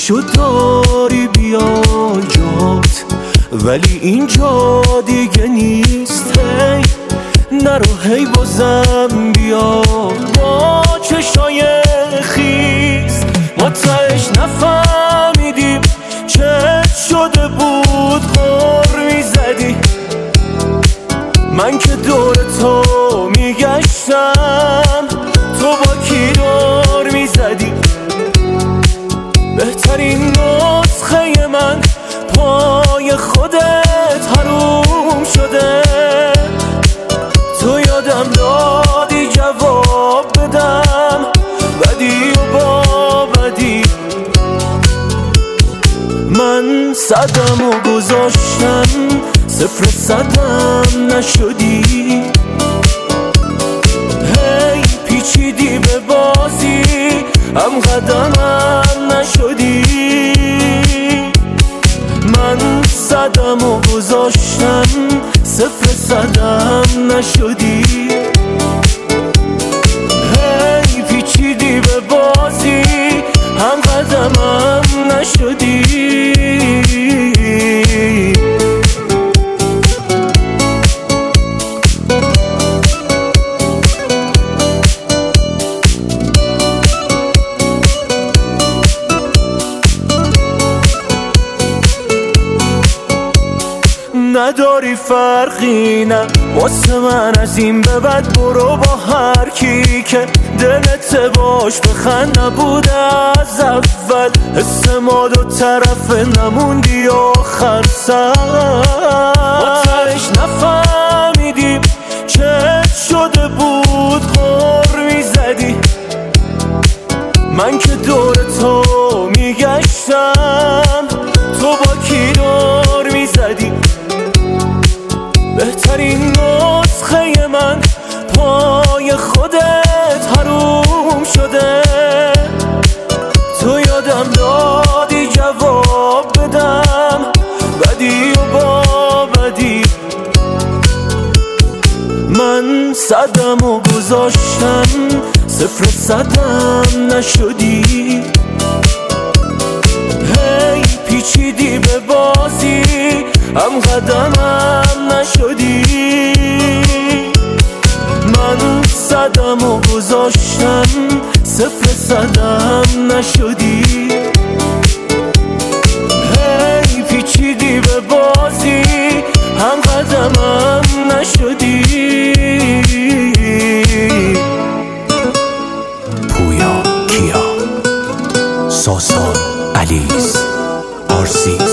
شد داری بیا جات، ولی اینجا دیگه نیست. هی نرو هی بازم بیا با چشای خیز. ما تهش نفهمیدیم چه شده بود غر میزدی. من که دور تو میگشتم تو با کی دور میزدی. بهترین نسخه من پای خودت حروم شده. تو یادم دادی جواب بدم بدی و با بدی. من صدم و گذاشتم 0 صدم نشدی. هی پیچیدی به بازی هم قدمم نشدی. من صدم و گذاشتم 0 صدم نشدی. هی پیچیدی به بازی هم قدمم نشدی. نداری فرقی نه واسه من از این به بعد. برو با هر کی که دلت باش بخند. نبوده از اول حس ما دو طرفه نموندی آخر سر. ما تهش نفهمیدیم چه شده بود غر میزدی. من که دور تو میگشتم تو با کی دور میزدی. بهترین نسخه من پای خودت حروم شده. تو یادم دادی جواب بدم بدی و با بدی. من صدم و گذاشتم 0 صدم نشدی. هی پیچیدی به بازی هم قدمم نشدی. من صدم و گذاشتم 0 صدم نشدی. هی پیچیدی به بازی هم قدمم نشدی. پویا کیا ساسان علیز آرسی